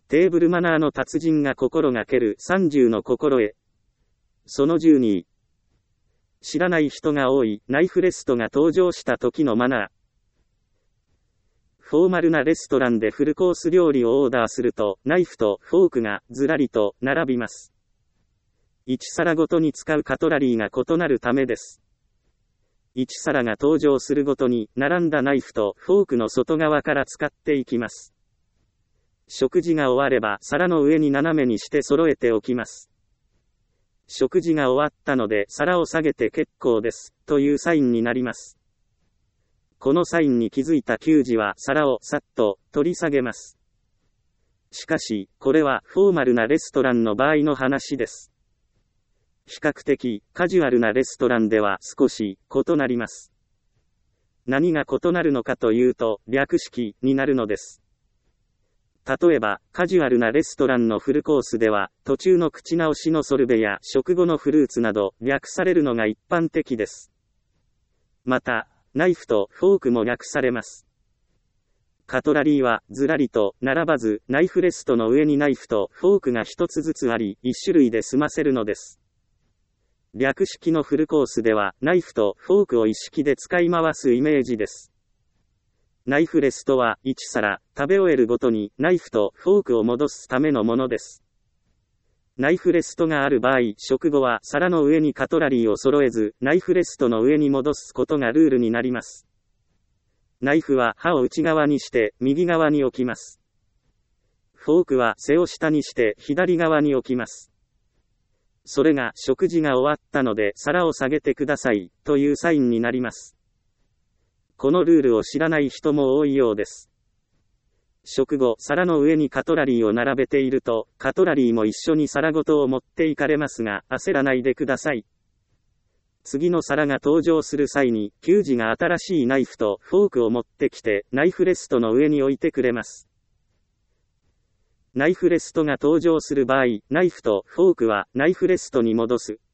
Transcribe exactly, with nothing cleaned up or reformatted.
テーブルマナーの達人が心がけるさんじゅうの心得。そのじゅうに。知らない人が多いナイフレストが登場した時のマナー。フォーマルなレストランでフルコース料理をオーダーすると、ナイフとフォークがずらりと並びます。いち皿ごとに使うカトラリーが異なるためです。いち皿が登場するごとに、並んだナイフとフォークの外側から使っていきます。食事が終われば皿の上に斜めにして揃えておきます。食事が終わったので皿を下げて結構です、というサインになります。このサインに気づいた給仕は皿をさっと取り下げます。しかし、これはフォーマルなレストランの場合の話です。比較的カジュアルなレストランでは少し異なります。何が異なるのかというと、略式になるのです。例えば、カジュアルなレストランのフルコースでは、途中の口直しのソルベや食後のフルーツなど、略されるのが一般的です。また、ナイフとフォークも略されます。カトラリーはずらりと並ばず、ナイフレストの上にナイフとフォークが一つずつあり、一種類で済ませるのです。略式のフルコースでは、ナイフとフォークを一式で使い回すイメージです。ナイフレストはいち皿、食べ終えるごとにナイフとフォークを戻すためのものです。ナイフレストがある場合、食後は皿の上にカトラリーを揃えず、ナイフレストの上に戻すことがルールになります。ナイフは刃を内側にして右側に置きます。フォークは背を下にして左側に置きます。それが食事が終わったので皿を下げてくださいというサインになります。このルールを知らない人も多いようです。食後、皿の上にカトラリーを並べていると、カトラリーも一緒に皿ごとを持っていかれますが、焦らないでください。次の皿が登場する際に、給仕が新しいナイフとフォークを持ってきて、ナイフレストの上に置いてくれます。ナイフレストが登場する場合、ナイフとフォークはナイフレストに戻す。